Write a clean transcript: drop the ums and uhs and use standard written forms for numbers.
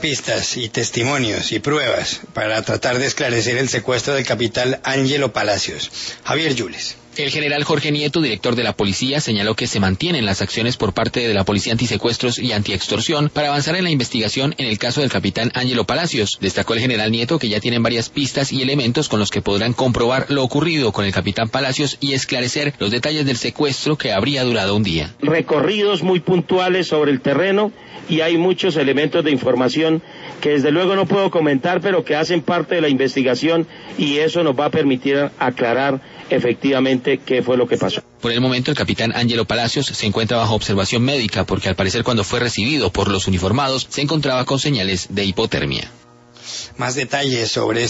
pistas y testimonios y pruebas para tratar de esclarecer el secuestro del capitán Ángelo Palacios. Javier Yules. El general Jorge Nieto, director de la policía, señaló que se mantienen las acciones por parte de la Policía Antisecuestros y Antiextorsión para avanzar en la investigación en el caso del capitán Ángelo Palacios. Destacó el general Nieto que ya tienen varias pistas y elementos con los que podrán comprobar lo ocurrido con el capitán Palacios y esclarecer los detalles del secuestro que habría durado un día. Recorridos muy puntuales sobre el terreno y hay muchos elementos de información que desde luego no puedo comentar, pero que hacen parte de la investigación y eso nos va a permitir aclarar efectivamente qué fue lo que pasó. Por el momento, el capitán Ángelo Palacios se encuentra bajo observación médica porque al parecer cuando fue recibido por los uniformados se encontraba con señales de hipotermia. Más detalles sobre